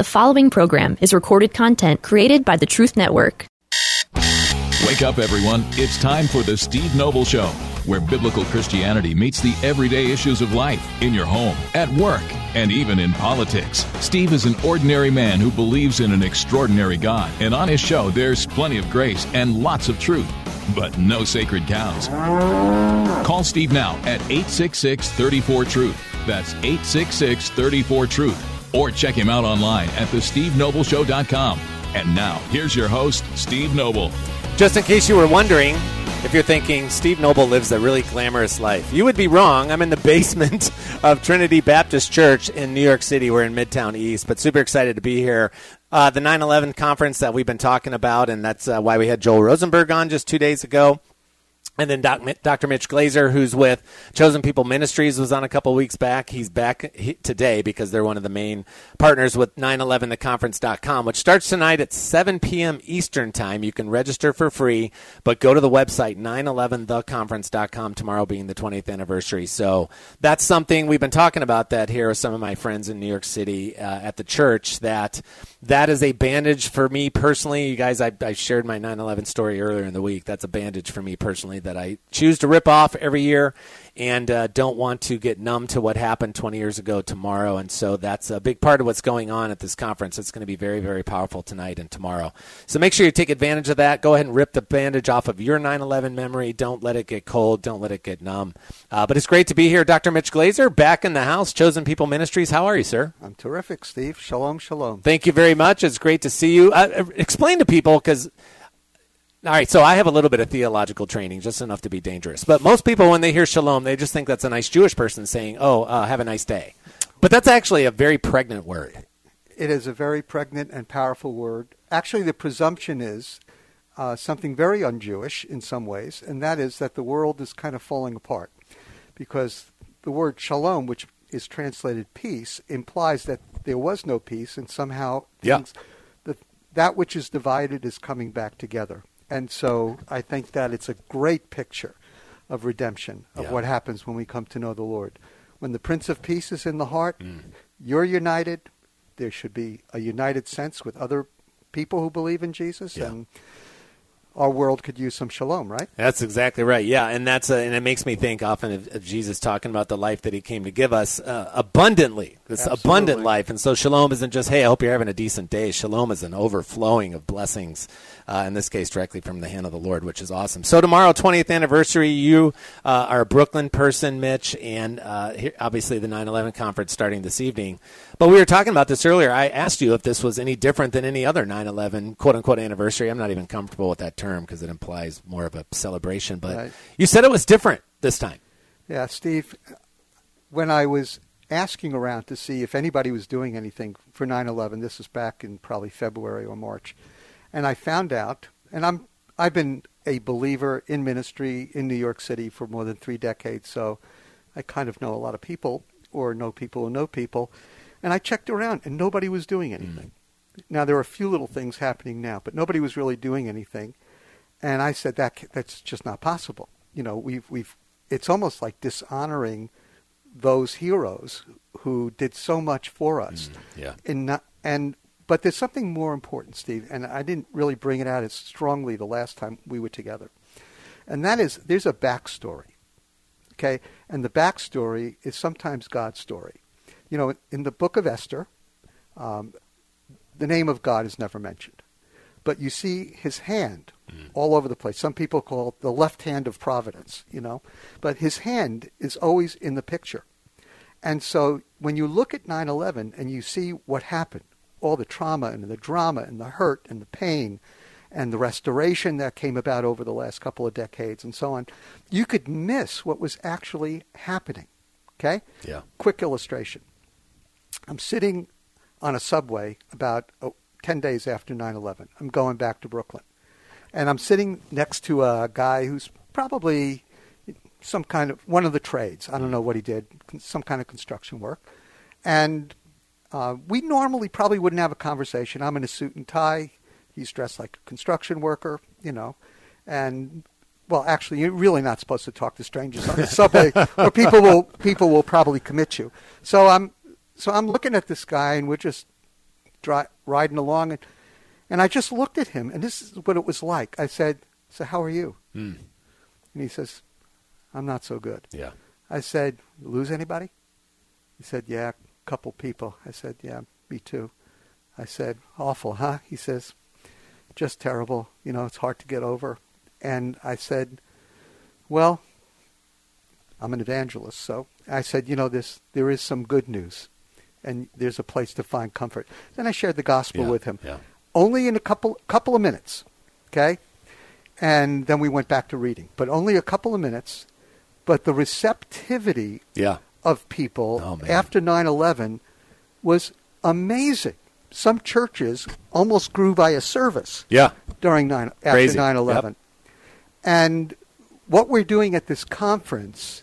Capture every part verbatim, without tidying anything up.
The following program is recorded content created by the Truth Network. Wake up, everyone. It's time for the Steve Noble Show, where biblical Christianity meets the everyday issues of life in your home, at work, and even in politics. Steve is an ordinary man who believes in an extraordinary God, and on his show, there's plenty of grace and lots of truth, but no sacred cows. Call Steve now at eight six six, three four, truth. That's eight six six, three four, truth. Or check him out online at the steve noble show dot com. And now, here's your host, Steve Noble. Just in case you were wondering, if you're thinking Steve Noble lives a really glamorous life, you would be wrong. I'm in the basement of Trinity Baptist Church in New York City. We're in Midtown East, but super excited to be here. Uh, the nine eleven conference that we've been talking about, and that's uh, why we had Joel Rosenberg on just two days ago. And then Doc, Doctor Mitch Glazer, who's with Chosen People Ministries, was on a couple weeks back. He's back today because they're one of the main partners with nine eleven the conference dot com, which starts tonight at seven p.m. Eastern Time. You can register for free, but go to the website, nine eleven the conference dot com, tomorrow being the twentieth anniversary. So that's something we've been talking about that here with some of my friends in New York City uh, at the church, that that is a bandage for me personally. You guys, I, I shared my nine eleven story earlier in the week. That's a bandage for me personally that I choose to rip off every year, and uh, don't want to get numb to what happened twenty years ago tomorrow. And so that's a big part of what's going on at this conference. It's going to be very, very powerful tonight and tomorrow. So make sure you take advantage of that. Go ahead and rip the bandage off of your nine eleven memory. Don't let it get cold. Don't let it get numb. Uh, but it's great to be here. Doctor Mitch Glazer, back in the house, Chosen People Ministries. How are you, sir? I'm terrific, Steve. Shalom, shalom. Thank you very much. It's great to see you. Uh, explain to people, because... All right, so I have a little bit of theological training, just enough to be dangerous. But most people, when they hear shalom, they just think that's a nice Jewish person saying, oh, uh, have a nice day. But that's actually a very pregnant word. It is a very pregnant and powerful word. Actually, the presumption is uh, something very un-Jewish in some ways, and that is that the world is kind of falling apart. Because the word shalom, which is translated peace, implies that there was no peace, and somehow things, yeah. the, that which is divided is coming back together. And so I think that it's a great picture of redemption, of yeah. what happens when we come to know the Lord. When the Prince of Peace is in the heart, mm. you're united. There should be a united sense with other people who believe in Jesus, yeah. and our world could use some shalom, right? That's exactly right. Yeah, and that's a, and it makes me think often of, of Jesus talking about the life that he came to give us uh, abundantly, this Absolutely. abundant life. And so shalom isn't just, hey, I hope you're having a decent day. Shalom is an overflowing of blessings, uh, in this case directly from the hand of the Lord, which is awesome. So tomorrow, twentieth anniversary, you uh, are a Brooklyn person, Mitch, and uh, here, obviously the nine eleven conference starting this evening. But we were talking about this earlier. I asked you if this was any different than any other nine eleven quote-unquote anniversary. I'm not even comfortable with that term because it implies more of a celebration. But right. you said it was different this time. Yeah, Steve, when I was asking around to see if anybody was doing anything for nine eleven, this was back in probably February or March, and I found out, and I'm, I've been a believer in ministry in New York City for more than three decades, so I kind of know a lot of people or know people who know people. And I checked around, and nobody was doing anything. Mm. Now, there are a few little things happening now, but nobody was really doing anything. And I said, that that's just not possible. You know, we've we've it's almost like dishonoring those heroes who did so much for us. Mm, yeah. And not, and but there's something more important, Steve, and I didn't really bring it out as strongly the last time we were together. And that is, there's a backstory, okay? And the backstory is sometimes God's story. You know, in the book of Esther, um, the name of God is never mentioned. But you see his hand mm. all over the place. Some people call it the left hand of providence, you know. But his hand is always in the picture. And so when you look at nine eleven and you see what happened, all the trauma and the drama and the hurt and the pain and the restoration that came about over the last couple of decades and so on, you could miss what was actually happening, okay? Yeah. Quick illustration. I'm sitting on a subway about oh, ten days after nine eleven. I'm going back to Brooklyn. And I'm sitting next to a guy who's probably some kind of, one of the trades. I don't know what he did, some kind of construction work. And uh, we normally probably wouldn't have a conversation. I'm in a suit and tie. He's dressed like a construction worker, you know. And, well, actually, you're really not supposed to talk to strangers on the subway, or people will people will probably commit you. So I'm So I'm looking at this guy, and we're just dri- riding along, and, and I just looked at him, and this is what it was like. I said, so how are you? Mm. And he says, I'm not so good. Yeah. I said, lose anybody? He said, yeah, a couple people. I said, yeah, me too. I said, awful, huh? He says, just terrible. You know, it's hard to get over. And I said, well, I'm an evangelist, so I said, you know, this there is some good news, and there's a place to find comfort. Then I shared the gospel Yeah, with him, yeah. only in a couple couple of minutes, okay? And then we went back to reading, but only a couple of minutes. But the receptivity Yeah. of people Oh, man. after nine eleven was amazing. Some churches almost grew by a service Yeah. during nine after Crazy. nine eleven. And what we're doing at this conference,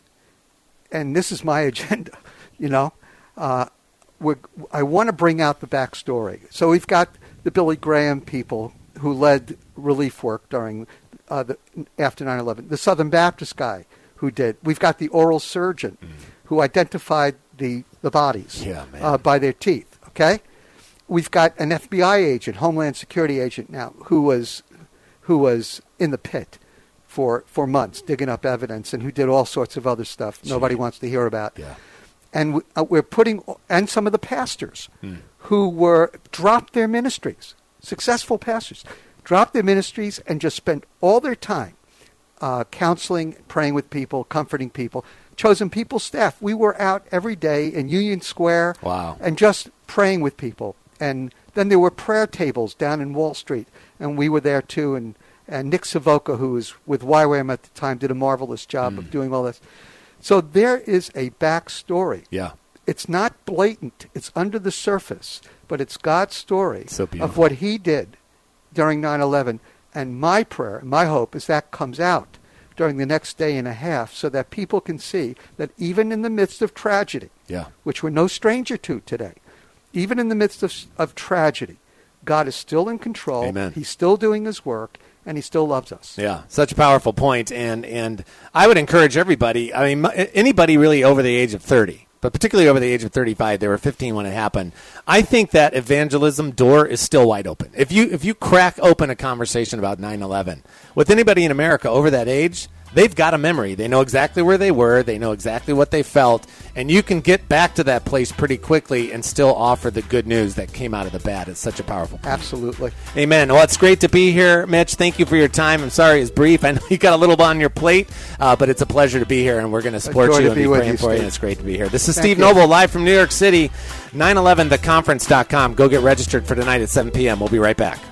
and this is my agenda, you know, uh, we're, I want to bring out the backstory. So we've got the Billy Graham people who led relief work during uh, the, after nine eleven, the Southern Baptist guy who did. We've got the oral surgeon mm. who identified the, the bodies Yeah, man. uh, by their teeth, okay? We've got an F B I agent, Homeland Security agent now, who was who was in the pit for for months digging up evidence and who did all sorts of other stuff Gee. nobody wants to hear about. Yeah. And we, uh, we're putting, and some of the pastors Hmm. who were, dropped their ministries, successful pastors, dropped their ministries and just spent all their time uh, counseling, praying with people, comforting people, chosen people staff. We were out every day in Union Square Wow. and just praying with people. And then there were prayer tables down in Wall Street, and we were there too. And, and Nick Savoca, who was with Y WAM at the time, did a marvelous job Mm. of doing all this. So there is a backstory. Yeah. It's not blatant. It's under the surface, but it's God's story So beautiful. of what he did during nine eleven. And my prayer, my hope is that comes out during the next day and a half so that people can see that even in the midst of tragedy, Yeah. which we're no stranger to today, even in the midst of, of tragedy, God is still in control. Amen. He's still doing his work, and he still loves us. Yeah, such a powerful point, and and I would encourage everybody. I mean, anybody really over the age of thirty, but particularly over the age of thirty-five. They were fifteen when it happened. I think that evangelism door is still wide open. If you if you crack open a conversation about nine eleven with anybody in America over that age, they've got a memory. They know exactly where they were. They know exactly what they felt. And you can get back to that place pretty quickly and still offer the good news that came out of the bad. It's such a powerful point. Absolutely. Amen. Well, it's great to be here, Mitch. Thank you for your time. I'm sorry it's brief. I know you got a little on your plate, uh, but it's a pleasure to be here, and we're going to support Joy you to and be be with praying you, for you, Steve. and it's great to be here. This is Thank Steve you. Noble, live from New York City, nine eleven the conference dot com. Go get registered for tonight at seven p.m. We'll be right back.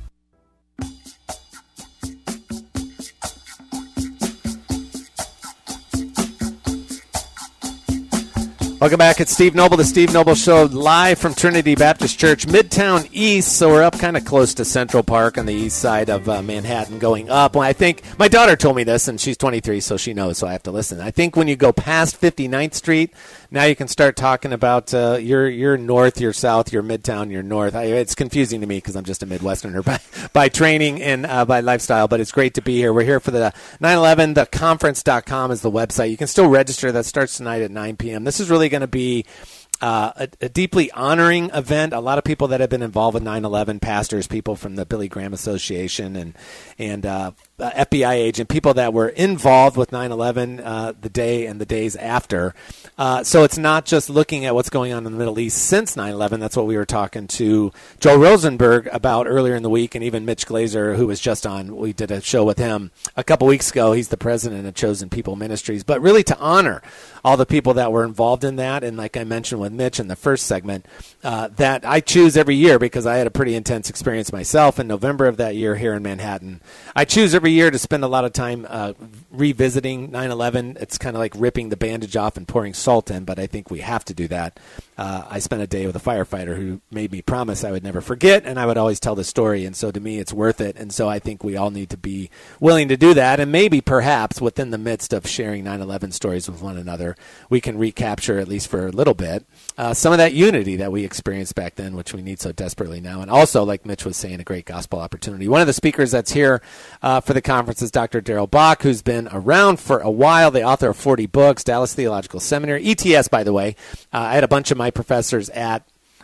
Welcome back. It's Steve Noble, the Steve Noble Show, live from Trinity Baptist Church, Midtown East. So we're up kind of close to Central Park on the east side of uh, Manhattan going up. Well, I think my daughter told me this, and she's twenty-three, so she knows, so I have to listen. I think when you go past fifty-ninth Street, now you can start talking about uh, your your north, your south, your Midtown, your north. I, it's confusing to me because I'm just a Midwesterner by, by training and uh, by lifestyle, but it's great to be here. We're here for the nine eleven the conference dot com is the website. You can still register. That starts tonight at nine p.m. This is really going to be uh, a, a deeply honoring event. A lot of people that have been involved with nine eleven, pastors, people from the Billy Graham Association, and and uh, F B I agent, people that were involved with nine eleven uh, the day and the days after. Uh, so it's not just looking at what's going on in the Middle East since nine eleven. That's what we were talking to Joe Rosenberg about earlier in the week, and even Mitch Glazer, who was just on. We did a show with him a couple weeks ago. He's the president of Chosen People Ministries. But really to honor all the people that were involved in that, and like I mentioned with Mitch in the first segment, uh, that I choose every year because I had a pretty intense experience myself in November of that year here in Manhattan. I choose every year to spend a lot of time uh, revisiting nine eleven. It's kind of like ripping the bandage off and pouring salt in, but I think we have to do that. Uh, I spent a day with a firefighter who made me promise I would never forget, and I would always tell the story, and so to me it's worth it. And so I think we all need to be willing to do that, and maybe perhaps within the midst of sharing nine eleven stories with one another, we can recapture, at least for a little bit, uh, some of that unity that we experienced back then, which we need so desperately now. And also, like Mitch was saying, a great gospel opportunity. One of the speakers that's here uh, for the conference is Doctor Darrell Bock, who's been around for a while, the author of forty books, Dallas Theological Seminary, E T S, by the way. Uh, I had a bunch of my professors at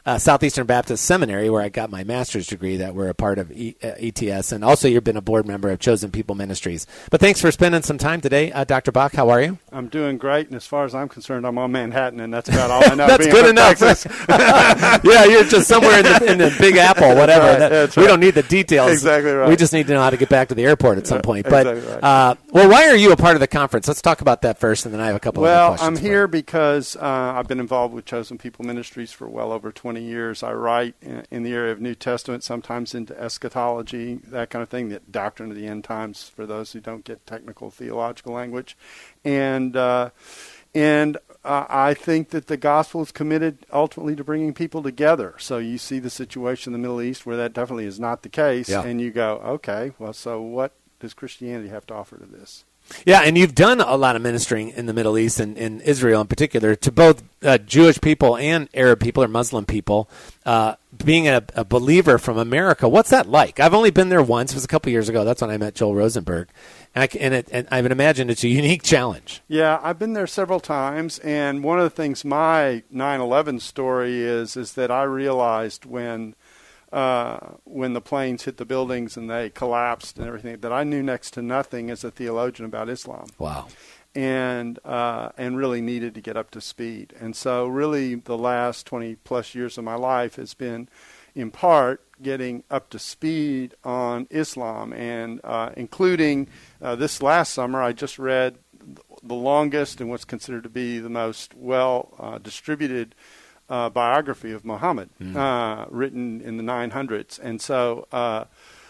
uh, Southeastern Baptist Seminary, where I got my master's degree, that we're a part of e- uh, E T S. And also you've been a board member of Chosen People Ministries. But thanks for spending some time today. Uh, Doctor Bach, how are you? I'm doing great, and as far as I'm concerned, I'm on Manhattan, and that's about all I know. That's being good from enough. Yeah, you're just somewhere in the, in the Big Apple, whatever. That's right, That- that's we right. don't need the details. Exactly right. We just need to know how to get back to the airport at some point. But Exactly right. uh, well, why are you a part of the conference? Let's talk about that first, and then I have a couple of Well, other questions. I'm for here you. because uh, I've been involved with Chosen People Ministries for well over twenty years. I write in, in the area of New Testament, sometimes into eschatology, that kind of thing, the doctrine of the end times, for those who don't get technical theological language. And uh, and uh, I think that the gospel is committed ultimately to bringing people together. So you see the situation in the Middle East where that definitely is not the case, Yeah. and you go, okay, well, so what does Christianity have to offer to this? Yeah, and you've done a lot of ministering in the Middle East and in Israel in particular to both uh, Jewish people and Arab people or Muslim people. Uh, being a, a believer from America, what's that like? I've only been there once. It was a couple years ago. That's when I met Joel Rosenberg. And, I, c- and, it, and I would imagine it's a unique challenge. Yeah, I've been there several times, and one of the things my nine eleven story is is that I realized when uh, when the planes hit the buildings and they collapsed and everything, that I knew next to nothing as a theologian about Islam. Wow. And uh, and really needed to get up to speed. And so really the last twenty plus years of my life has been, in part, getting up to speed on Islam, and uh, including uh, this last summer I just read the longest and what's considered to be the most well uh, distributed uh, biography of Muhammad, mm. uh, written in the nine hundreds. And so uh,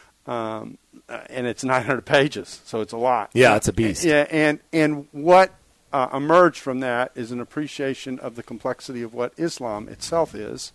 um, and it's nine hundred pages, so it's a lot. Yeah, it's a beast. Yeah, and and what uh, emerged from that is an appreciation of the complexity of what Islam itself is,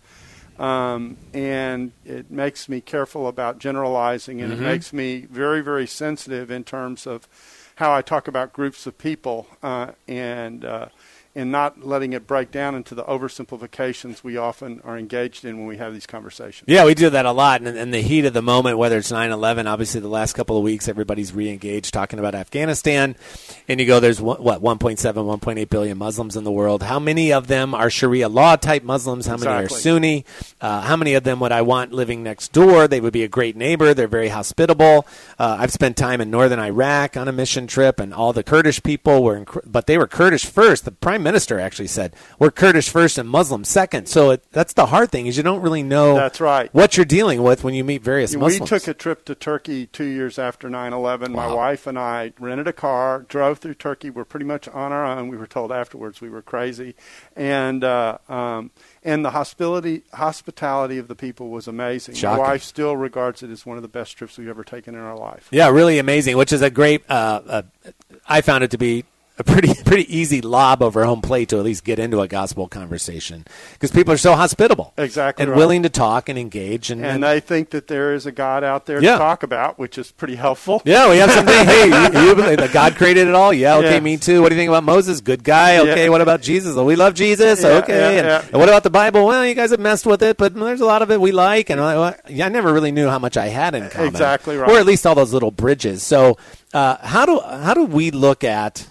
um, and it makes me careful about generalizing, and mm-hmm. it makes me very, very sensitive in terms of how I talk about groups of people, uh, and uh, and not letting it break down into the oversimplifications we often are engaged in when we have these conversations. Yeah, we do that a lot. And in the heat of the moment, whether it's nine eleven, obviously the last couple of weeks, everybody's re-engaged talking about Afghanistan. And you go, there's, what, one point seven, one point eight billion Muslims in the world. How many of them are Sharia law-type Muslims? How many Exactly. are Sunni? Uh, how many of them would I want living next door? They would be a great neighbor. They're very hospitable. Uh, I've spent time in northern Iraq on a mission trip, and all the Kurdish people were, inc- but they were Kurdish first. The prime minister actually said, we're Kurdish first and Muslim second. So it, that's the hard thing, is you don't really know That's right. what you're dealing with when you meet various We Muslims. took a trip to Turkey two years after nine eleven. My Wow. wife and I rented a car, drove through Turkey. We're pretty much on our own. We were told afterwards we were crazy. And uh, um, and the hospitality, hospitality of the people was amazing. Shocking. My wife still regards it as one of the best trips we've ever taken in our life. Yeah, really amazing, which is a great, uh, uh, I found it to be a pretty pretty easy lob over home plate to at least get into a gospel conversation, because people are so hospitable. Exactly and right. willing to talk and engage. And, And they think that there is a God out there Yeah. to talk about, which is pretty helpful. yeah, we have something. Hey, you, you believe that God created it all? Yeah, okay, Yeah. me too. What do you think about Moses? Good guy. Okay, Yeah. what about Jesus? Well, we love Jesus. Yeah, okay. yeah, and, yeah. and what about the Bible? Well, you guys have messed with it, but there's a lot of it we like. And I, I never really knew how much I had in common. Exactly right. Or at least all those little bridges. So uh, how do how do we look at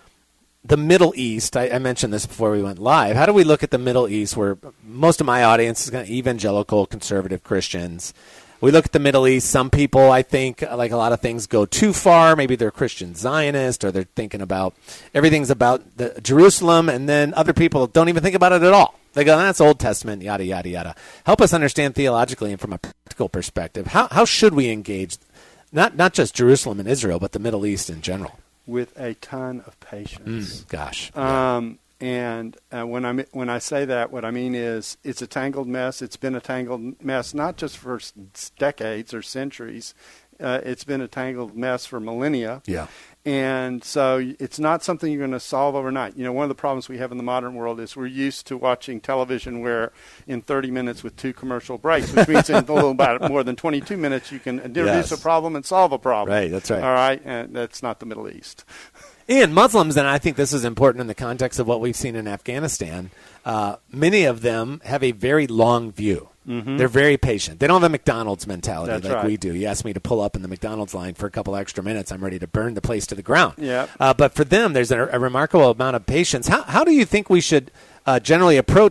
the Middle East? I, I mentioned this before we went live. How do we look at the Middle East, where most of my audience is kind of evangelical, conservative Christians? We look at the Middle East. Some people, I think, like a lot of things, go too far. Maybe they're Christian Zionist, or they're thinking about everything's about the Jerusalem, and then other people don't even think about it at all. They go, that's Old Testament, yada, yada, yada. Help us understand theologically and from a practical perspective, how how should we engage, not not just Jerusalem and Israel, but the Middle East in general? With a ton of patience. Mm, gosh. Um, and uh, when I when I say that, what I mean is it's a tangled mess. It's been a tangled mess, not just for s- decades or centuries. Uh, it's been a tangled mess for millennia. Yeah. And so it's not something you're going to solve overnight. You know, one of the problems we have in the modern world is we're used to watching television where in thirty minutes with two commercial breaks, which means in a little about more than twenty-two minutes you can introduce Yes. a problem and solve a problem. Right, that's right. All right, and that's not the Middle East. And Muslims, and I think this is important in the context of what we've seen in Afghanistan, uh, many of them have a very long view. Mm-hmm. They're very patient. They don't have a McDonald's mentality That's like right. we do. You ask me to pull up in the McDonald's line for a couple extra minutes, I'm ready to burn the place to the ground. Yep. Uh, but for them, there's a, a remarkable amount of patience. How, how do you think we should uh, generally approach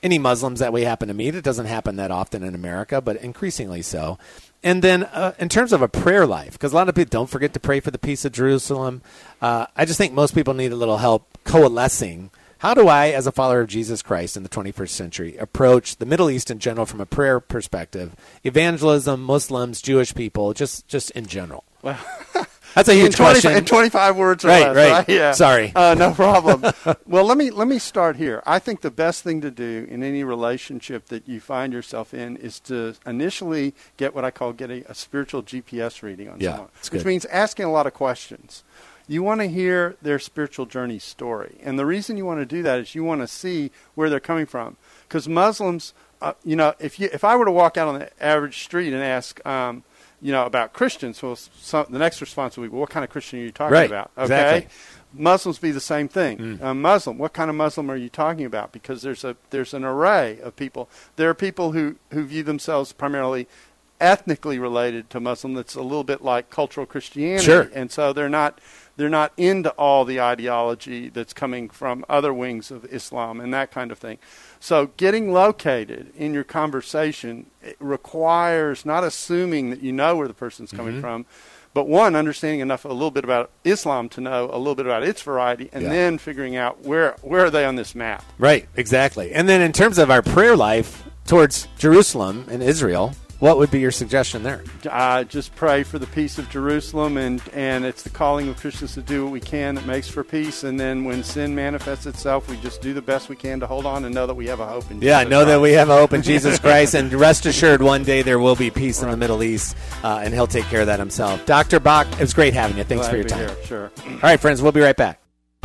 any Muslims that we happen to meet. It doesn't happen that often in America, but increasingly so. And then uh, in terms of a prayer life, because a lot of people don't forget to pray for the peace of Jerusalem, uh, I just think most people need a little help coalescing. How do I, as a follower of Jesus Christ in the twenty-first century, approach the Middle East in general from a prayer perspective, evangelism, Muslims, Jewish people, just, just in general? Well, that's a huge in twenty, question. In twenty-five words or right, less. Right, right? Yeah. Sorry. Uh, no problem. Well, let me let me start here. I think the best thing to do in any relationship that you find yourself in is to initially get what I call getting a spiritual G P S reading on yeah, someone, which good. means asking a lot of questions. You want to hear their spiritual journey story. And the reason you want to do that is you want to see where they're coming from. Because Muslims, uh, you know, if you if I were to walk out on the average street and ask, um, you know, about Christians, well, some, the next response would be, well, what kind of Christian are you talking right, about? Okay. Exactly. Muslims be the same thing. Mm. A Muslim, what kind of Muslim are you talking about? Because there's a there's an array of people. There are people who, who view themselves primarily ethnically related to Muslim that's a little bit like cultural Christianity. Sure. And so they're not they're not into all the ideology that's coming from other wings of Islam and that kind of thing. So getting located in your conversation it requires not assuming that you know where the person's coming mm-hmm. from, but one, understanding enough a little bit about Islam to know a little bit about its variety, and yeah. then figuring out where where are they on this map. Right, exactly. And then in terms of our prayer life towards Jerusalem and Israel, what would be your suggestion there? Uh, just pray for the peace of Jerusalem, and, and it's the calling of Christians to do what we can that makes for peace. And then when sin manifests itself, we just do the best we can to hold on and know that we have a hope in Jesus Yeah, know Christ. that we have a hope in Jesus Christ, and rest assured one day there will be peace in the Middle East, uh, and he'll take care of that himself. Doctor Bach, it was great having you. Thanks Glad for your to be time. Here. Sure. All right, friends, we'll be right back.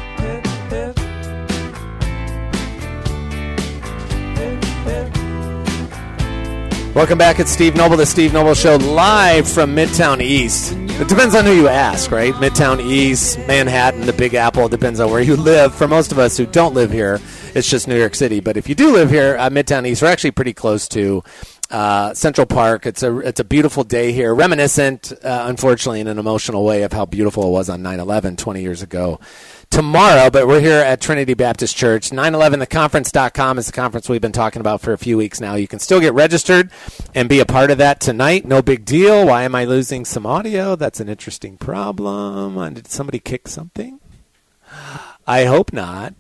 Welcome back. It's Steve Noble, the Steve Noble Show, live from Midtown East. It depends on who you ask, right? Midtown East, Manhattan, the Big Apple. It depends on where you live. For most of us who don't live here, it's just New York City. But if you do live here, uh, Midtown East, we're actually pretty close to uh, Central Park. It's a it's a beautiful day here, reminiscent, uh, unfortunately, in an emotional way of how beautiful it was on nine eleven twenty years ago. Tomorrow, but we're here at Trinity Baptist Church. nine eleven the conference dot com is the conference we've been talking about for a few weeks now. You can still get registered and be a part of that tonight. No big deal. Why am I losing some audio? That's an interesting problem. Did somebody kick something? I hope not.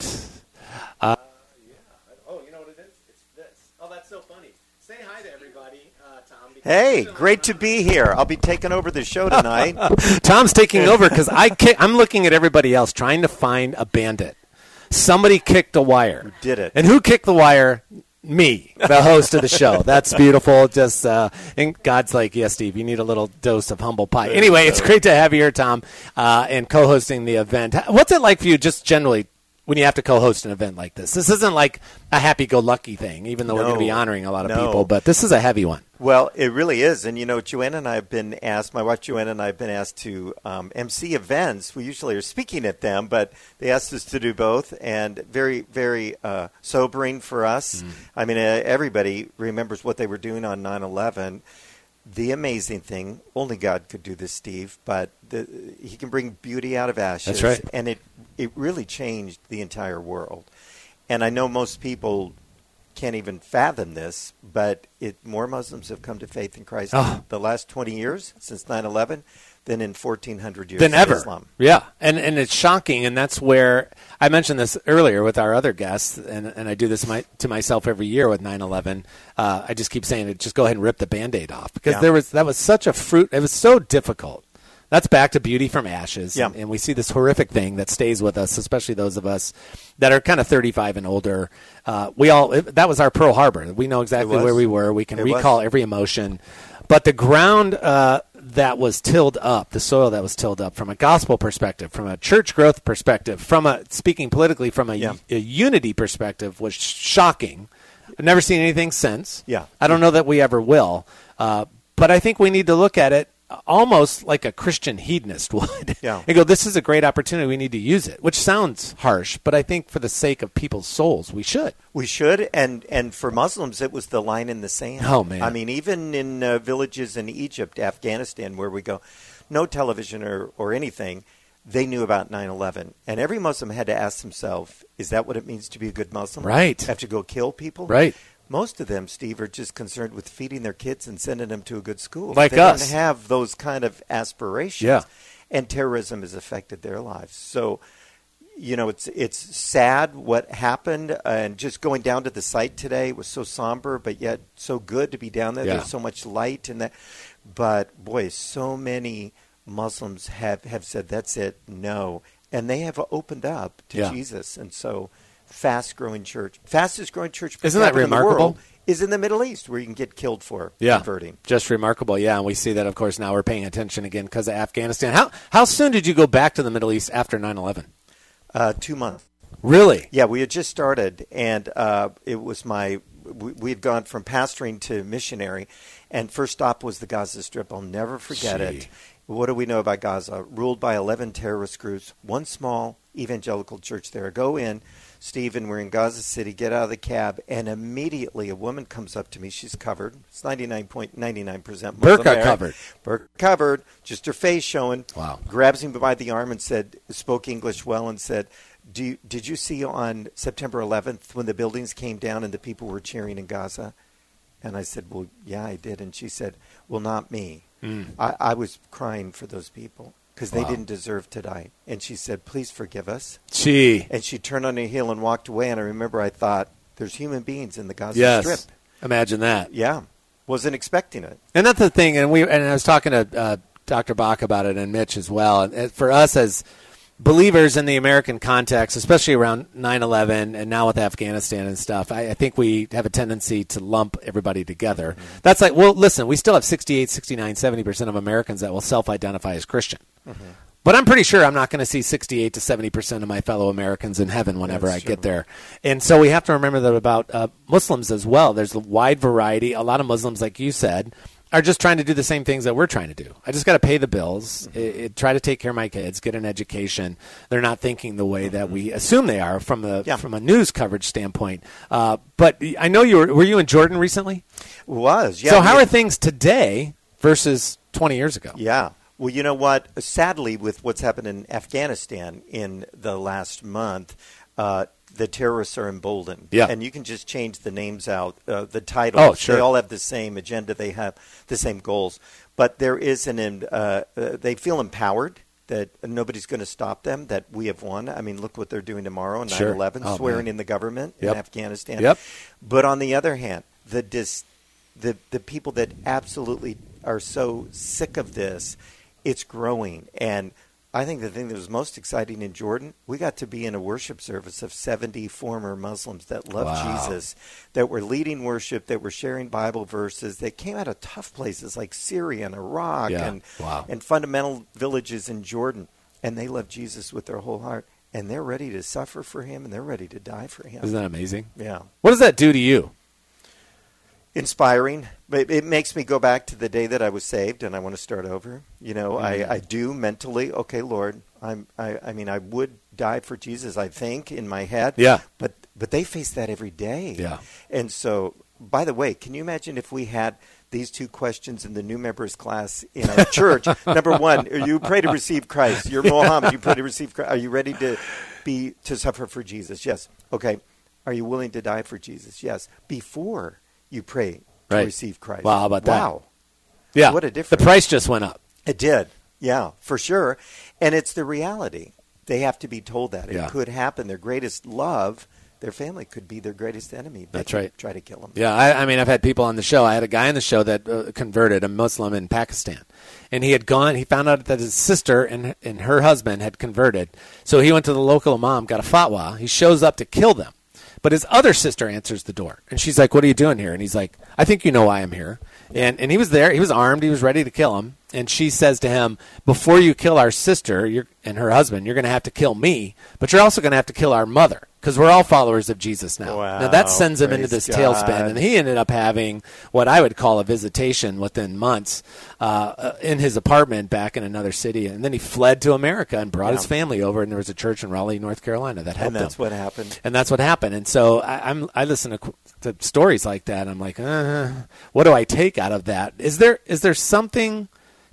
Uh, yeah. Oh, you know what it is? It's this. Oh, that's so funny. Say hi to everybody, uh, Tom. Hey, great to be here. I'll be taking over the show tonight. Tom's taking over because I kick, I'm looking at everybody else trying to find a bandit. Somebody kicked a wire. Who did it? And who kicked the wire? Me, the host of the show. That's beautiful. Just uh, and God's like, yes, Steve, you need a little dose of humble pie. Anyway, it's great to have you here, Tom, uh, and co-hosting the event. What's it like for you just generally when you have to co-host an event like this? This isn't like a happy-go-lucky thing, even though no, we're going to be honoring a lot of no. people, but this is a heavy one. Well, it really is. And, you know, Joanna and I have been asked, my wife Joanna and I have been asked to um, M C events. We usually are speaking at them, but they asked us to do both, and very, very uh, sobering for us. Mm. I mean, uh, everybody remembers what they were doing on nine eleven. The amazing thing, only God could do this, Steve, but the, he can bring beauty out of ashes. That's right. And it, it really changed the entire world. And I know most people can't even fathom this, but it, more Muslims have come to faith in Christ oh. in the last twenty years, since nine eleven, than in fourteen hundred years than of ever. Islam. Yeah, and and it's shocking, and that's where I mentioned this earlier with our other guests, and, and I do this my, to myself every year with nine eleven. Uh, I just keep saying it, just go ahead and rip the Band-Aid off, because yeah. there was that was such a fruit. It was so difficult. That's back to beauty from ashes, yeah. and, and we see this horrific thing that stays with us, especially those of us that are kind of thirty-five and older. Uh, we all it, that was our Pearl Harbor. We know exactly where we were. We can it recall was. every emotion, but the ground uh, that was tilled up, the soil that was tilled up, from a gospel perspective, from a church growth perspective, from a speaking politically, from a, yeah. a unity perspective, was shocking. I've never seen anything since. Yeah, I don't know that we ever will, uh, but I think we need to look at it almost like a Christian hedonist would. Yeah. And go, this is a great opportunity. We need to use it, which sounds harsh, but I think for the sake of people's souls, we should. We should, and, and for Muslims, it was the line in the sand. Oh, man. I mean, even in uh, villages in Egypt, Afghanistan, where we go, no television or, or anything, they knew about nine eleven. And every Muslim had to ask himself, is that what it means to be a good Muslim? Right. Have to go kill people? Right. Most of them, Steve, are just concerned with feeding their kids and sending them to a good school. Like they us. don't have those kind of aspirations. Yeah. And terrorism has affected their lives. So, you know, it's it's sad what happened. And just going down to the site today was so somber, but yet so good to be down there. Yeah. There's so much light in that. But, boy, so many Muslims have, have said, that's it, no. And they have opened up to Yeah. Jesus. And so, fast-growing church, fastest-growing church per Isn't that capita in the remarkable? world is in the Middle East, where you can get killed for Yeah, converting. just remarkable. Yeah, and we see that, of course, now we're paying attention again because of Afghanistan. How how soon did you go back to the Middle East after nine eleven? Uh, two months. Really? Yeah, we had just started, and uh, it was my we, we had gone from pastoring to missionary, and first stop was the Gaza Strip. I'll never forget Gee. it. What do we know about Gaza? Ruled by eleven terrorist groups, one small evangelical church there. Go in, Stephen, we're in Gaza City, get out of the cab, and immediately a woman comes up to me. She's covered. It's ninety-nine point nine nine percent Muslim. Burqa there. covered. Burqa covered, just her face showing. Wow. Grabs him by the arm and said, spoke English well, and said, Do you, did you see on September eleventh when the buildings came down and the people were cheering in Gaza? And I said, well, yeah, I did. And she said, well, not me. Mm. I, I was crying for those people because they Wow. didn't deserve to die. And she said, please forgive us. Gee. And she turned on her heel and walked away. And I remember I thought, there's human beings in the Gaza Yes. Strip. Imagine that. Yeah. Wasn't expecting it. And that's the thing, and we and I was talking to uh, Doctor Bach about it and Mitch as well. And it- for us as believers in the American context, especially around nine eleven and now with Afghanistan and stuff, I, I think we have a tendency to lump everybody together. Mm-hmm. That's like, well, listen, we still have sixty-eight, sixty-nine, seventy percent of Americans that will self-identify as Christian. Mm-hmm. But I'm pretty sure I'm not going to see sixty-eight to seventy percent of my fellow Americans in heaven whenever That's I get true. there. And so we have to remember that about uh, Muslims as well. There's a wide variety. A lot of Muslims, like you said, are just trying to do the same things that we're trying to do. I just got to pay the bills, Mm-hmm. it, it, try to take care of my kids, get an education. They're not thinking the way that we assume they are from the Yeah. from a news coverage standpoint. Uh, but I know you were. Were you in Jordan recently? Was. Yeah. so how we- are things today versus twenty years ago? Yeah. Well, you know what? Sadly, with what's happened in Afghanistan in the last month, uh, the terrorists are emboldened. Yeah. And you can just change the names out, uh, the titles. Oh, sure. They all have the same agenda. They have the same goals. But there is an, uh, uh, they feel empowered that nobody's going to stop them, that we have won. I mean, look what they're doing tomorrow, Sure. nine eleven, Oh, swearing man. in the government Yep. in Afghanistan. Yep. But on the other hand, the dis, the the people that absolutely are so sick of this, it's growing. And I think the thing that was most exciting in Jordan, we got to be in a worship service of seventy former Muslims that love Wow. Jesus, that were leading worship, that were sharing Bible verses, that came out of tough places like Syria and Iraq Yeah. and, Wow. and fundamental villages in Jordan. And they love Jesus with their whole heart. And they're ready to suffer for him, and they're ready to die for him. Isn't that amazing? Yeah. What does that do to you? Inspiring. It, it makes me go back to the day that I was saved and I want to start over. You know, Mm-hmm. I, I do mentally, okay, Lord, I'm, I, I mean, I would die for Jesus, I think, in my head. Yeah. But, but they face that every day. Yeah. And so, by the way, can you imagine if we had these two questions in the new members class in our church? Number one, are you pray to receive Christ? You're Mohammed. You pray to receive Christ. Are you ready to be to suffer for Jesus? Yes. Okay. Are you willing to die for Jesus? Yes. Before you pray to Right. receive Christ. Wow, how about that? Wow. Yeah. What a The difference. price just went up. It did. Yeah, for sure. And it's the reality. They have to be told that. It Yeah. could happen. Their greatest love, their family could be their greatest enemy. They That's could right. Try to kill them. Yeah, I, I mean, I've had people on the show. I had a guy on the show that uh, converted, a Muslim in Pakistan, and he had gone. He found out that his sister and and her husband had converted, so he went to the local imam, got a fatwa. He shows up to kill them, but his other sister answers the door, and she's like, "What are you doing here?" And he's like, "I think you know why I'm here." And and he was there. He was armed. He was ready to kill him. And she says to him, "Before you kill our sister you're, and her husband, you're going to have to kill me, but you're also going to have to kill our mother." Because we're all followers of Jesus now. Wow, now that sends him into praise this God. tailspin, and he ended up having what I would call a visitation within months uh, uh, in his apartment back in another city, and then he fled to America and brought Yeah. his family over. And there was a church in Raleigh, North Carolina, that helped And that's him. what happened. And that's what happened. And so I, I'm I listen to, qu- to stories like that. And I'm like, uh, what do I take out of that? Is there is there something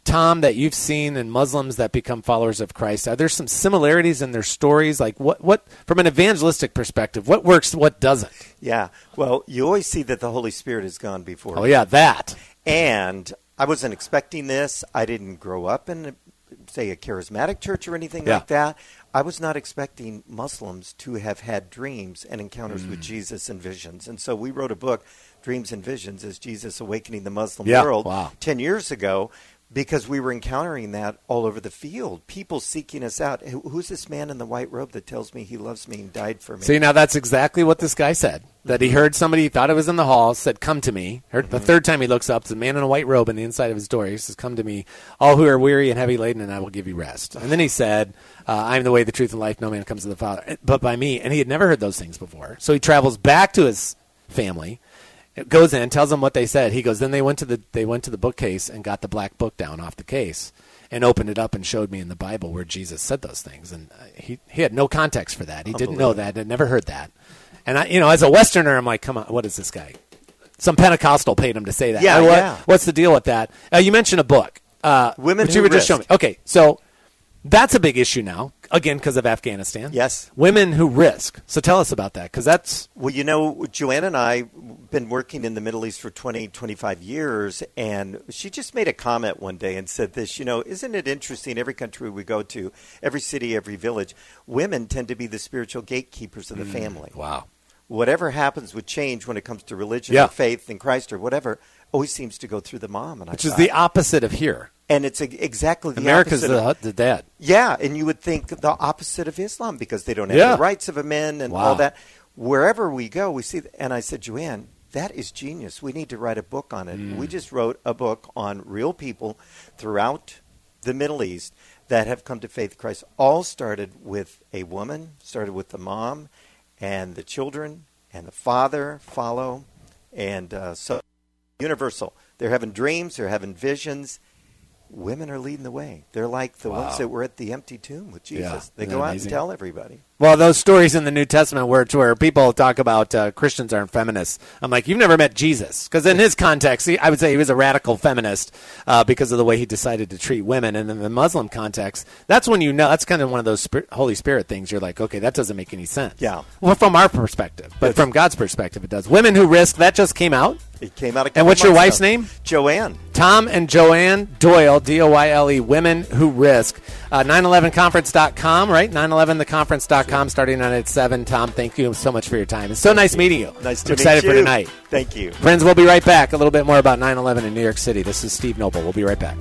Tom, that you've seen in Muslims that become followers of Christ? Are there some similarities in their stories? Like what, what from an evangelistic perspective, what works, what doesn't? Yeah. Well, you always see that the Holy Spirit has gone before. Oh, yeah, that. And I wasn't expecting this. I didn't grow up in, say, a charismatic church or anything Yeah. like that. I was not expecting Muslims to have had dreams and encounters Mm. with Jesus and visions. And so we wrote a book, Dreams and Visions, as Jesus Awakening the Muslim Yeah. World, Wow. ten years ago, because we were encountering that all over the field. People seeking us out. Who- Who's this man in the white robe that tells me he loves me and died for me? See, now that's exactly what this guy said. That he heard somebody, he thought it was in the hall, said, come to me. Heard the third time he looks up, it's a man in a white robe on the inside of his door. He says, come to me, all who are weary and heavy laden, and I will give you rest. And then he said, uh, I am the way, the truth, and life. No man comes to the Father but by me. And he had never heard those things before. So he travels back to his family, goes in, tells them what they said. He goes, then they went to the they went to the bookcase and got the black book down off the case and opened it up and showed me in the Bible where Jesus said those things. And uh, he he had no context for that. He didn't know that. Had never heard that. And I, you know, as a Westerner, I'm like, come on, what is this guy? Some Pentecostal paid him to say that. Yeah, Uh, what- yeah. What's the deal with that? Uh, you mentioned a book. Uh, Women which you Who were just showing me. Risk. Okay, so that's a big issue now, again, because of Afghanistan. Yes. Women who risk. So tell us about that, because that's... Well, you know, Joanna and I been working in the Middle East for twenty, twenty-five years, and she just made a comment one day and said this, you know, isn't it interesting, every country we go to, every city, every village, women tend to be the spiritual gatekeepers of the family. Wow. Whatever happens with change when it comes to religion Yeah. or faith in Christ or whatever, always seems to go through the mom. And I Which is thought- the opposite of here. And it's a, exactly the America's opposite. of- the, the dad. Yeah, and you would think the opposite of Islam because they don't have Yeah. the rights of a men and Wow. all that. Wherever we go, we see. And I said, Joanne, that is genius. We need to write a book on it. Mm. We just wrote a book on real people throughout the Middle East that have come to faith in Christ. All started with a woman, started with the mom, and the children, and the father follow. And uh, so universal. They're having dreams. They're having visions. Women are leading the way. They're like the Wow. ones that were at the empty tomb with Jesus. Yeah. They Isn't go that out amazing? and tell everybody. Well, those stories in the New Testament where, where people talk about uh, Christians aren't feminists, I'm like, you've never met Jesus. Because in his context, he, I would say he was a radical feminist uh, because of the way he decided to treat women. And in the Muslim context, that's when you know, that's kind of one of those Spirit, Holy Spirit things. You're like, okay, that doesn't make any sense. Yeah. Well, from our perspective. But from God's perspective, it does. Women Who Risk, that just came out. It came out a And couple what's your months wife's ago. name? Joanne. Tom and Joanne Doyle, D O Y L E, Women Who Risk. Uh, nine eleven conference dot com, right? nine eleven the conference dot com, starting on at seven. Tom, thank you so much for your time. It's so nice meeting you. Nice to I'm excited meet for you. tonight. Thank you. Friends, we'll be right back. A little bit more about nine eleven in New York City. This is Steve Noble. We'll be right back.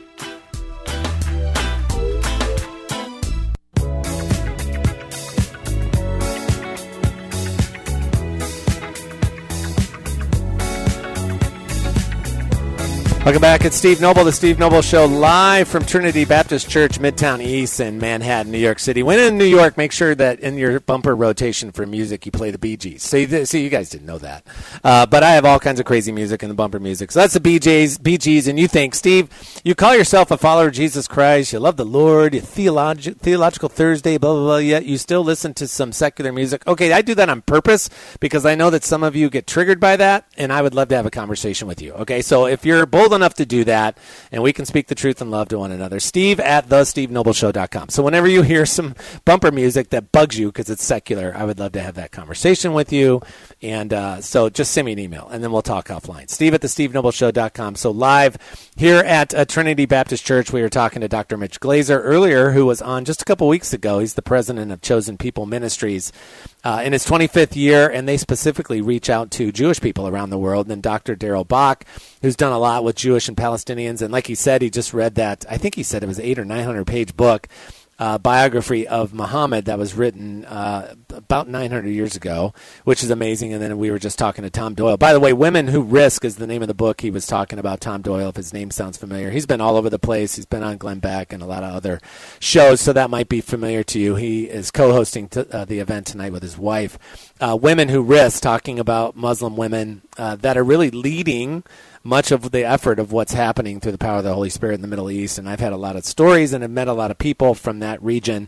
Welcome back. It's Steve Noble, the Steve Noble Show, live from Trinity Baptist Church, Midtown East in Manhattan, New York City. When in New York, make sure that in your bumper rotation for music, you play the Bee Gees. See, th- see you guys didn't know that. Uh, but I have all kinds of crazy music in the bumper music. So that's the Bee Gees, Bee Gees, and you think, Steve, you call yourself a follower of Jesus Christ, you love the Lord, you theologi- Theological Thursday, blah, blah, blah, yet you still listen to some secular music. Okay, I do that on purpose because I know that some of you get triggered by that, and I would love to have a conversation with you. Okay, so if you're bold enough to do that, and we can speak the truth and love to one another, Steve at the steve noble show dot com. So whenever you hear some bumper music that bugs you because it's secular, I would love to have that conversation with you. And uh, so just send me an email, and then we'll talk offline. Steve at the steve noble show dot com. So live here at uh, Trinity Baptist Church, we were talking to Doctor Mitch Glazer earlier, who was on just a couple weeks ago. He's the president of Chosen People Ministries uh, in his twenty-fifth year, and they specifically reach out to Jewish people around the world. And then Doctor Daryl Bach, who's done a lot with Jewish and Palestinians. And like he said, he just read that, I think he said it was eight or nine hundred page book, uh, biography of Muhammad that was written uh, about nine hundred years ago, which is amazing. And then we were just talking to Tom Doyle. By the way, Women Who Risk is the name of the book. He was talking about Tom Doyle, if his name sounds familiar. He's been all over the place. He's been on Glenn Beck and a lot of other shows, so that might be familiar to you. He is co-hosting t- uh, the event tonight with his wife. Uh, Women Who Risk, talking about Muslim women uh, that are really leading much of the effort of what's happening through the power of the Holy Spirit in the Middle East. And I've had a lot of stories and have met a lot of people from that region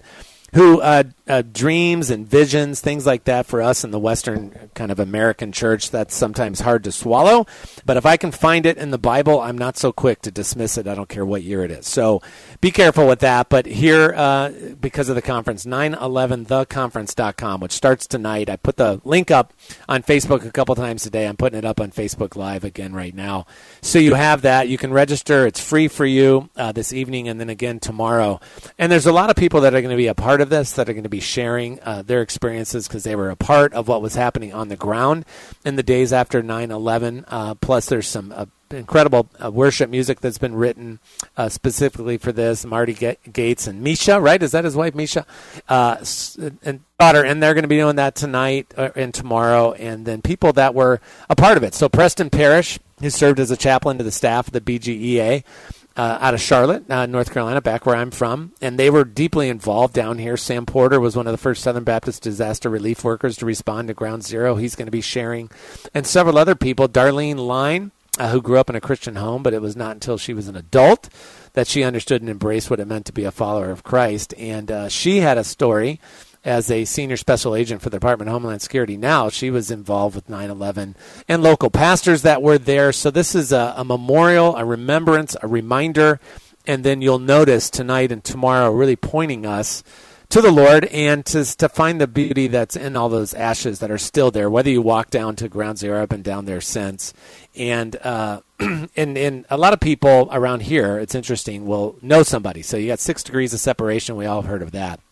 who uh, uh, dreams and visions, things like that for us in the Western kind of American church, that's sometimes hard to swallow. But if I can find it in the Bible, I'm not so quick to dismiss it. I don't care what year it is. So be careful with that. But here, uh, because of the conference, nine eleven the conference dot com, which starts tonight. I put the link up on Facebook a couple times today. I'm putting it up on Facebook Live again right now. So you have that. You can register. It's free for you uh, this evening and then again tomorrow. And there's a lot of people that are going to be a part of this, that are going to be sharing uh, their experiences because they were a part of what was happening on the ground in the days after nine eleven. Uh, plus, there's some uh, incredible uh, worship music that's been written uh, specifically for this. Marty G- Gates and Misha, right? Is that his wife, Misha? Uh, and daughter, and they're going to be doing that tonight uh, and tomorrow. And then people that were a part of it. So Preston Parrish, who served as a chaplain to the staff of the B G E A, Uh, out of Charlotte, uh, North Carolina, back where I'm from, and they were deeply involved down here. Sam Porter was one of the first Southern Baptist disaster relief workers to respond to Ground Zero. He's going to be sharing, and several other people. Darlene Line, uh, who grew up in a Christian home, but it was not until she was an adult that she understood and embraced what it meant to be a follower of Christ, and uh, she had a story. As a senior special agent for the Department of Homeland Security now, she was involved with nine eleven and local pastors that were there. So this is a, a memorial, a remembrance, a reminder, and then you'll notice tonight and tomorrow really pointing us to the Lord and to, to find the beauty that's in all those ashes that are still there, whether you walk down to Ground Zero. I've been down there since. And, uh, and, and a lot of people around here, it's interesting, will know somebody. So you got six degrees of separation. We all have heard of that.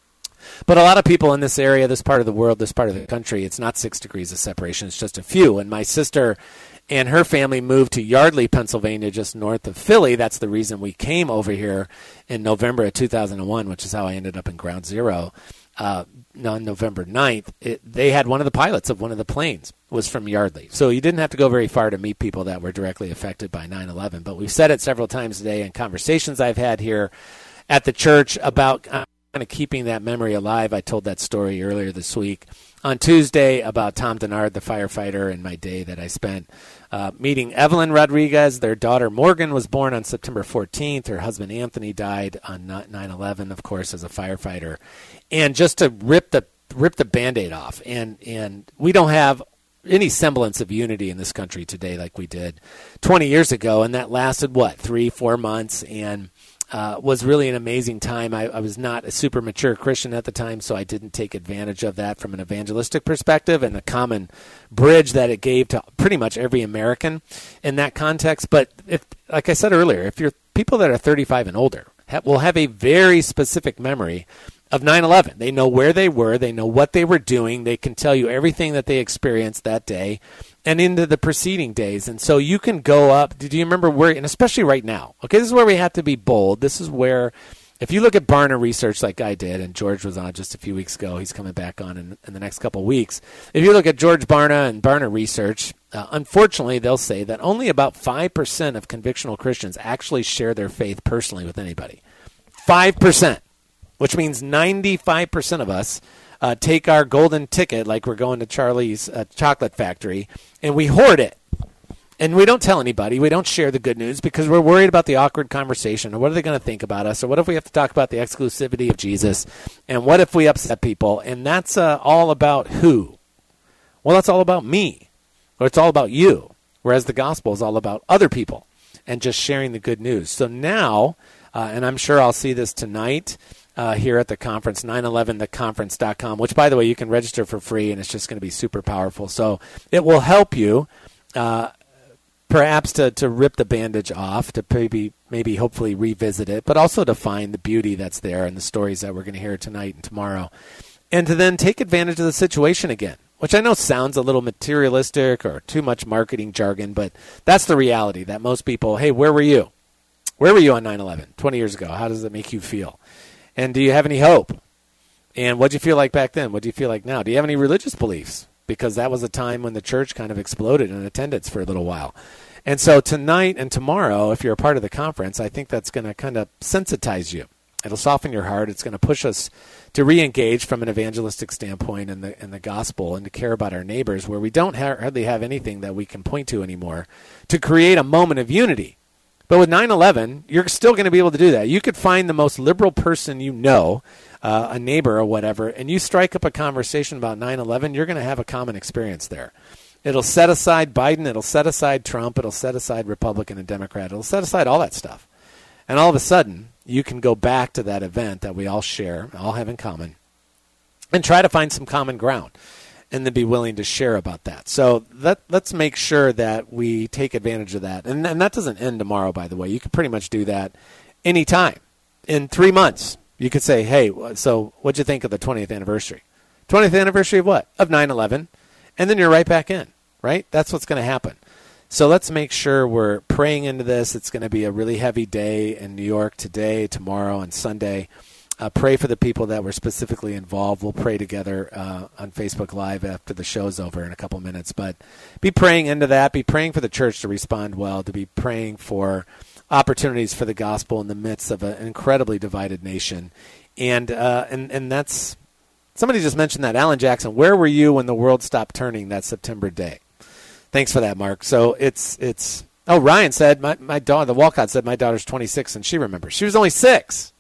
But a lot of people in this area, this part of the world, this part of the country, it's not six degrees of separation. It's just a few. And my sister and her family moved to Yardley, Pennsylvania, just north of Philly. That's the reason we came over here in November of two thousand one, which is how I ended up in Ground Zero. Uh, on November ninth, it, they had one of the pilots of one of the planes was from Yardley. So you didn't have to go very far to meet people that were directly affected by nine eleven. But we've said it several times today in conversations I've had here at the church about uh, kind of keeping that memory alive. I told that story earlier this week on Tuesday about Tom Denard, the firefighter, and my day that I spent uh, meeting Evelyn Rodriguez. Their daughter Morgan was born on September fourteenth. Her husband Anthony died on nine eleven, of course, as a firefighter. And just to rip the rip the Band-Aid off, and and we don't have any semblance of unity in this country today like we did twenty years ago, and that lasted, what, three, four months, and Uh, was really an amazing time. I, I was not a super mature Christian at the time, so I didn't take advantage of that from an evangelistic perspective and the common bridge that it gave to pretty much every American in that context. But if, like I said earlier, if you're people that are thirty-five and older ha- will have a very specific memory of nine eleven. They know where they were. They know what they were doing. They can tell you everything that they experienced that day and into the preceding days. And so you can go up. Do you remember where, and especially right now, okay, this is where we have to be bold. This is where, if you look at Barna Research like I did, and George was on just a few weeks ago, he's coming back on in, in the next couple of weeks. If you look at George Barna and Barna Research, uh, unfortunately, they'll say that only about five percent of convictional Christians actually share their faith personally with anybody. five percent. Which means ninety-five percent of us uh, take our golden ticket, like we're going to Charlie's uh, Chocolate Factory, and we hoard it. And we don't tell anybody. We don't share the good news because we're worried about the awkward conversation, or what are they going to think about us, or what if we have to talk about the exclusivity of Jesus, and what if we upset people? And that's uh, all about who? Well, that's all about me, or it's all about you, whereas the gospel is all about other people and just sharing the good news. So now, uh, and I'm sure I'll see this tonight, Uh, here at the conference, nine eleven the conference dot com, which, by the way, you can register for free, and it's just going to be super powerful. So it will help you uh, perhaps to, to rip the bandage off, to maybe, maybe hopefully revisit it, but also to find the beauty that's there and the stories that we're going to hear tonight and tomorrow, and to then take advantage of the situation again, which I know sounds a little materialistic or too much marketing jargon, but that's the reality that most people, hey, where were you? Where were you on nine eleven twenty years ago? How does it make you feel? And do you have any hope? And what did you feel like back then? What do you feel like now? Do you have any religious beliefs? Because that was a time when the church kind of exploded in attendance for a little while. And so tonight and tomorrow, if you're a part of the conference, I think that's going to kind of sensitize you. It'll soften your heart. It's going to push us to re-engage from an evangelistic standpoint in the in the gospel and to care about our neighbors, where we don't ha- hardly have anything that we can point to anymore, to create a moment of unity, But with nine eleven, you're still going to be able to do that. You could find the most liberal person you know, uh, a neighbor or whatever, and you strike up a conversation about nine eleven, you're going to have a common experience there. It'll set aside Biden. It'll set aside Trump. It'll set aside Republican and Democrat. It'll set aside all that stuff. And all of a sudden, you can go back to that event that we all share, all have in common, and try to find some common ground and then be willing to share about that. So let, let's make sure that we take advantage of that. And, and that doesn't end tomorrow, by the way. You can pretty much do that anytime. In three months, you could say, hey, so what'd you think of the twentieth anniversary? twentieth anniversary of what? Of nine eleven. And then you're right back in, right? That's what's going to happen. So let's make sure we're praying into this. It's going to be a really heavy day in New York today, tomorrow, and Sunday. Uh, pray for the people that were specifically involved. We'll pray together uh, on Facebook Live after the show's over in a couple minutes. But be praying into that. Be praying for the church to respond well, to be praying for opportunities for the gospel in the midst of an incredibly divided nation. And uh, and and that's, somebody just mentioned that. Alan Jackson, where were you when the world stopped turning that September day? Thanks for that, Mark. So it's, it's oh, Ryan said, my, my daughter, the Walcott said, my daughter's twenty-six and she remembers. She was only six.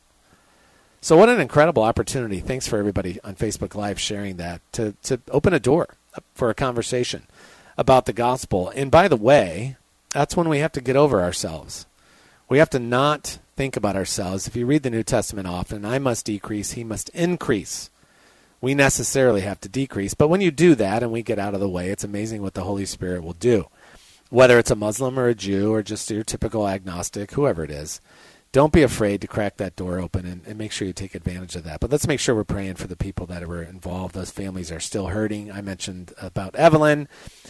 So what an incredible opportunity. Thanks for everybody on Facebook Live sharing that, to, to open a door for a conversation about the gospel. And by the way, that's when we have to get over ourselves. We have to not think about ourselves. If you read the New Testament often, I must decrease, he must increase. We necessarily have to decrease. But when you do that and we get out of the way, it's amazing what the Holy Spirit will do. Whether it's a Muslim or a Jew or just your typical agnostic, whoever it is, don't be afraid to crack that door open and, and make sure you take advantage of that. But let's make sure we're praying for the people that were involved. Those families are still hurting. I mentioned about Evelyn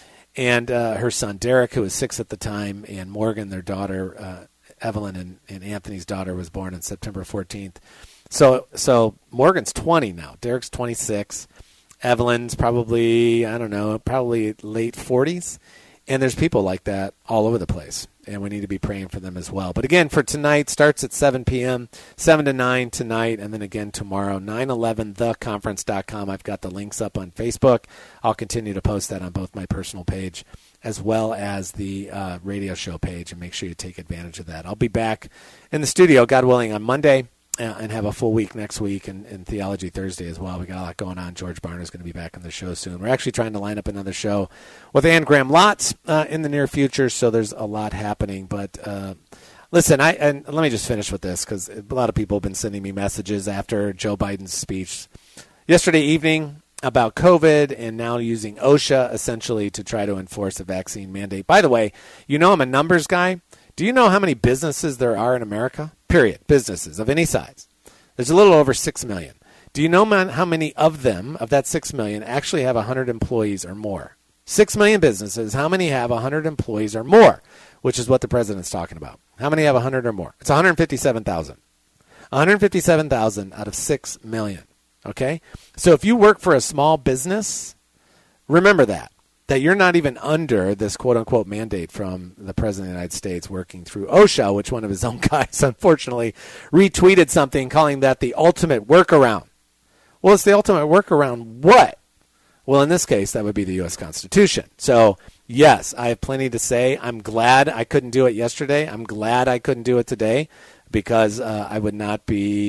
and uh, her son Derek, who was six at the time, and Morgan, their daughter, uh, Evelyn and, and Anthony's daughter, was born on September fourteenth. So so Morgan's twenty now. Derek's twenty-six. Evelyn's probably, I don't know, probably late forties. And there's people like that all over the place. And we need to be praying for them as well. But again, for tonight, starts at seven p.m., seven to nine tonight, and then again tomorrow, nine eleven the conference dot com. I've got the links up on Facebook. I'll continue to post that on both my personal page as well as the uh, radio show page, and make sure you take advantage of that. I'll be back in the studio, God willing, on Monday, and have a full week next week, and, and Theology Thursday as well. We got a lot going on. George Barner is going to be back on the show soon. We're actually trying to line up another show with Ann Graham Lotz uh, in the near future, so there's a lot happening. But uh, listen, I and let me just finish with this, because a lot of people have been sending me messages after Joe Biden's speech yesterday evening about COVID, and now using OSHA essentially to try to enforce a vaccine mandate. By the way, you know I'm a numbers guy. Do you know how many businesses there are in America? Period. Businesses of any size. There's a little over six million. Do you know man, how many of them, of that six million, actually have one hundred employees or more? six million businesses. How many have one hundred employees or more? Which is what the president's talking about. How many have one hundred or more? It's one hundred fifty-seven thousand. one hundred fifty-seven thousand out of six million. Okay? So if you work for a small business, remember that. That you're not even under this quote-unquote mandate from the President of the United States, working through OSHA, which one of his own guys, unfortunately, retweeted something calling that the ultimate workaround. Well, it's the ultimate workaround what? Well, in this case, that would be the U S Constitution. So, yes, I have plenty to say. I'm glad I couldn't do it yesterday. I'm glad I couldn't do it today, because uh, I would not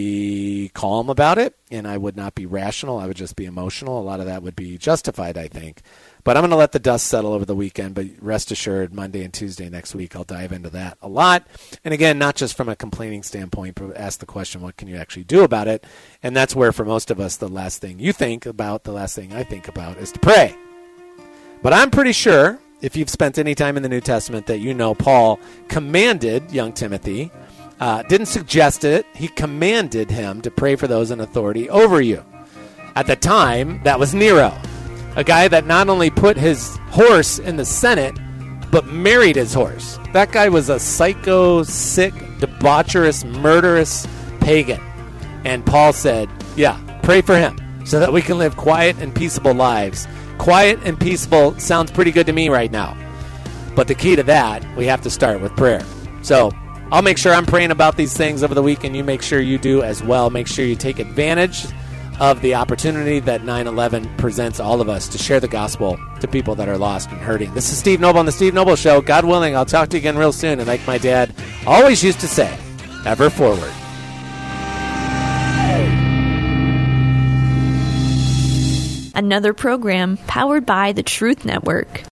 be calm about it, and I would not be rational. I would just be emotional. A lot of that would be justified, I think. But I'm going to let the dust settle over the weekend, but rest assured, Monday and Tuesday next week, I'll dive into that a lot. And again, not just from a complaining standpoint, but ask the question, what can you actually do about it? And that's where, for most of us, the last thing you think about, the last thing I think about, is to pray. But I'm pretty sure, if you've spent any time in the New Testament, that you know Paul commanded young Timothy, uh, didn't suggest it, he commanded him to pray for those in authority over you. At the time, that was Nero. A guy that not only put his horse in the Senate, but married his horse. That guy was a psycho, sick, debaucherous, murderous pagan. And Paul said, yeah, pray for him so that we can live quiet and peaceable lives. Quiet and peaceful sounds pretty good to me right now. But the key to that, we have to start with prayer. So I'll make sure I'm praying about these things over the weekend. You make sure you do as well. Make sure you take advantage of the opportunity that nine eleven presents all of us to share the gospel to people that are lost and hurting. This is Steve Noble on The Steve Noble Show. God willing, I'll talk to you again real soon. And like my dad always used to say, ever forward. Another program powered by the Truth Network.